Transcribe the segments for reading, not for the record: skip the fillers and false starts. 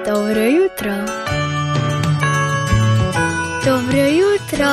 Dobro jutro. Dobro jutro.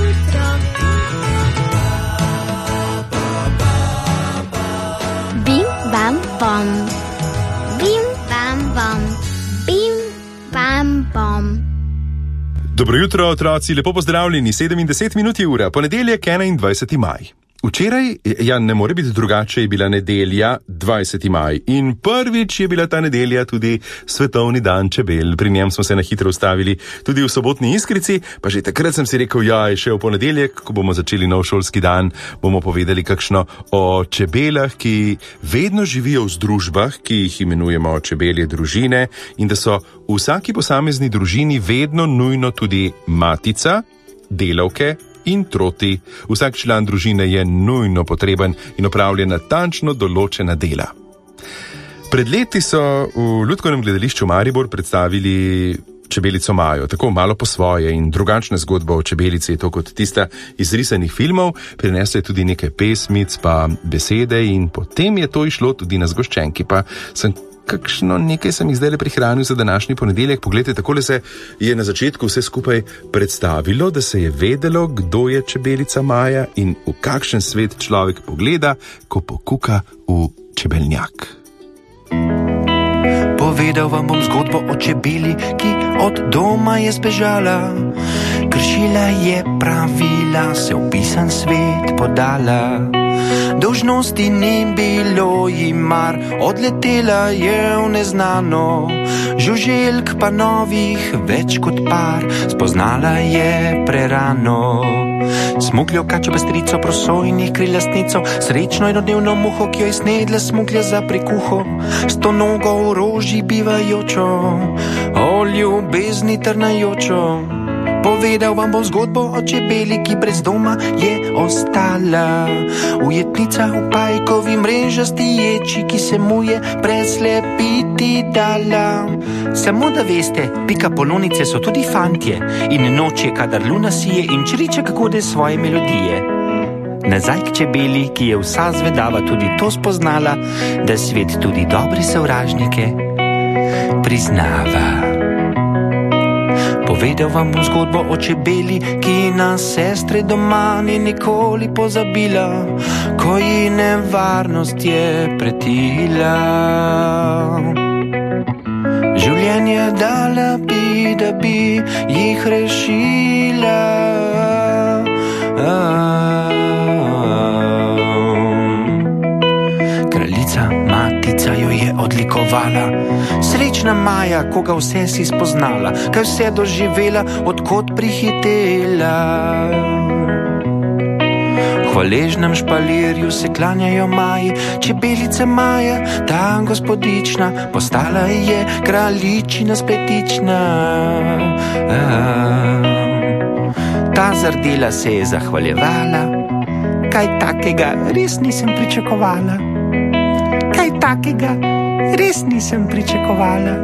Bim, bam, bom. Bim, bam, bom. Bim, bam, bom. Dobro jutro, otroci, lepo pozdravljeni. 7 in 10 minut je ura, ponedeljek 21. maj. Včeraj, ne more biti drugače, je bila nedelja 20. maj in prvič je bila ta nedelja tudi svetovni dan čebel. Pri njem smo se na hitro ustavili tudi v sobotni Iskrici, pa že takrat sem si rekel, še v ponedeljek, ko bomo začeli nov šolski dan, bomo povedali kakšno o čebelah, ki vedno živijo v združbah, ki jih imenujemo čebelje družine, in da so v vsaki posamezni družini vedno nujno tudi matica, delavke in troti. Vsak član družine je nujno potreben in opravlja natančno določena dela. Pred leti so v Lutkovnem gledališču Maribor predstavili čebelico Majo, tako malo po svoje, in drugačna zgodba o čebelici je to kot tista iz risanih filmov, prinesla je tudi nekaj pesmic pa besede in potem je to išlo tudi na zgoščenki, pa kakšno nekaj sem jih zdaj prihranil za današnji ponedeljek. Poglejte, takole se je na začetku vse skupaj predstavilo, da se je vedelo, kdo je čebelica Maja in v kakšen svet človek pogleda, ko pokuka v čebelnjak. Povedal vam bom zgodbo o čebeli, ki od doma je zbežala. Kršila je pravila, se v pisan svet podala. Dolžnosti ni bilo ji mar, odletela je v neznano. Žuželk pa novih več kot par, spoznala je prerano. Smukljo, kačo, pestrico, prosojnih krilastnico, srečno enodnevno muho, ki jo je snedla smuklja za prikuho. 100 nogo v roži bivajočo, o ljubezni trnajočo. Povedal vam bom zgodbo o čebeli, ki brez doma je ostala. Ujetnica v pajkovi mrežasti ječi, ki se mu je preslepiti dala. Samo da veste, pika polonice so tudi fantje, in noč je, kadar luna sije in čriča kakode svoje melodije. Nazaj k čebeli, ki je vsa zvedava tudi to spoznala, da svet tudi dobre sovražnike priznava. Povedal vam bom zgodbo o čebeli, ki na sestre doma ni nikoli pozabila, ko ji nevarnost je pretila. Življenje dala bi, da bi jih rešila. Kraljica, matica jo je odlikovala. Srečna Maja, koga vse si spoznala, kaj vse doživela, odkot prihitela. V hvaležnem špalirju se klanjajo Maji, čebelica Maja, ta gospodična, postala je kraljičina spletična. Ta zardela se je zahvaljevala, kaj takega res nisem pričakovala. Kaj takega res nisem pričakovala.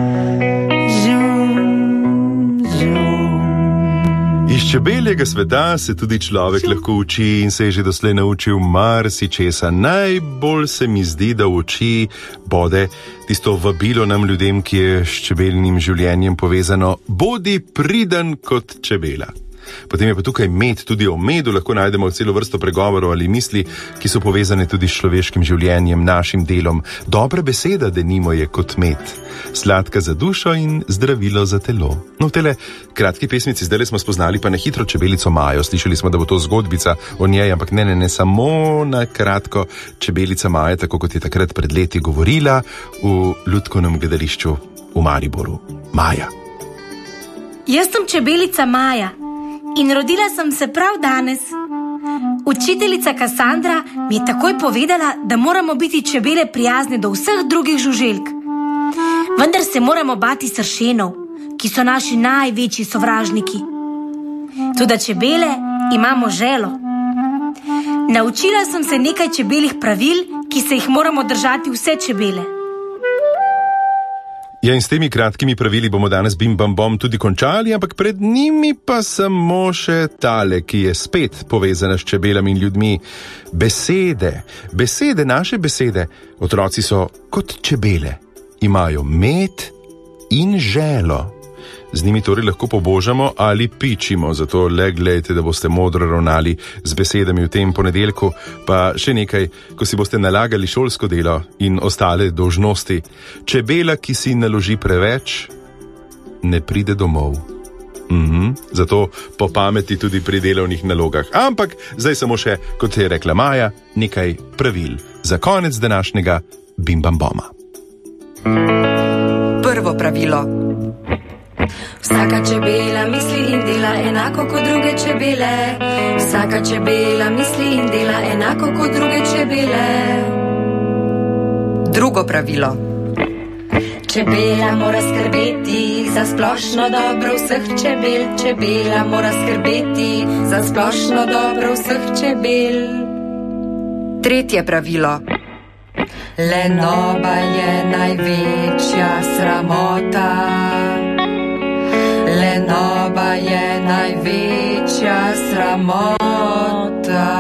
Iz čebeljega sveta se tudi človek lahko uči in se je že doslej naučil marsičesa. Najbolj se mi zdi, da v oči bode tisto vabilo nam ljudem, ki je s čebeljnim življenjem povezano: bodi priden kot čebela. Potem je pa tukaj med, tudi o medu lahko najdemo celo vrsto pregovorov ali misli, ki so povezane tudi s človeškim življenjem, našim delom. Dobra beseda, denimo, je kot med, sladka za dušo in zdravilo za telo. No, v tele kratki pesmici zdaj smo spoznali pa na hitro čebelico Majo. Slišali smo, da bo to zgodbica o njej, ampak ne, samo na kratko. Čebelica Maja, tako kot je takrat pred leti govorila v Lutkovnem gledališču v Mariboru. Maja. Jaz sem čebelica Maja in rodila sem se prav danes. Učiteljica Kasandra mi je takoj povedala, da moramo biti čebele prijazne do vseh drugih žuželk. Vendar se moramo bati sršenov, ki so naši največji sovražniki. Toda čebele imamo želo. Naučila sem se nekaj čebeljih pravil, ki se jih moramo držati vse čebele. Ja, in s temi kratkimi pravili bomo danes bim bam bom tudi končali, ampak pred njimi pa samo še tale, ki je spet povezana s čebelami in ljudmi. Besede, naše besede. Otroci so kot čebele. Imajo med in želo. Z njimi torej lahko pobožamo ali pičimo, zato le gledajte, da boste modro ravnali z besedami v tem ponedeljku. Pa še nekaj, ko si boste nalagali šolsko delo in ostale dolžnosti. Čebela, ki si naloži preveč, ne pride domov. Zato po pameti tudi pri delovnih nalogah. Ampak zdaj samo še, kot je rekla Maja, nekaj pravil za konec današnjega Bim Bam Boma. Prvo pravilo. Vsaka čebela misli in dela enako kot druge čebele. Vsaka čebela misli in dela enako kot druge čebele. Drugo pravilo. Čebela mora skrbeti za splošno dobro vseh čebel. Čebela mora skrbeti za splošno dobro vseh čebel. Tretje pravilo. Lenoba je največja sramota. Lenoba je največja sramota.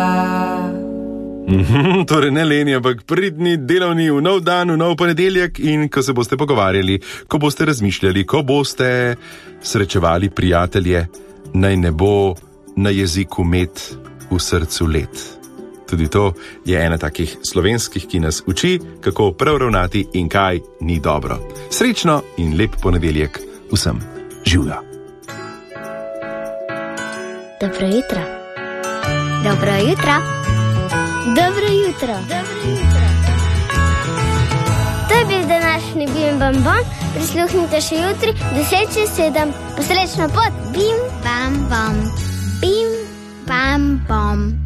Torej ne leni, ampak pridni, delovni, v nov dan, v nov ponedeljek in ko se boste pogovarjali, ko boste razmišljali, ko boste srečevali prijatelje, naj ne bo na jeziku med, v srcu let. Tudi to je ena takih slovenskih, ki nas uči, kako prav ravnati in kaj ni dobro. Srečno in lep ponedeljek vsem. Živja. Dobro jutro. Dobro jutro. Dobro jutro. Dobro jutro. To je bil današnji Bim Bam Bom. Prisluhnite še jutri 10:07. Posrečno pot. Bim Bam Bom. Bim Bam Bom.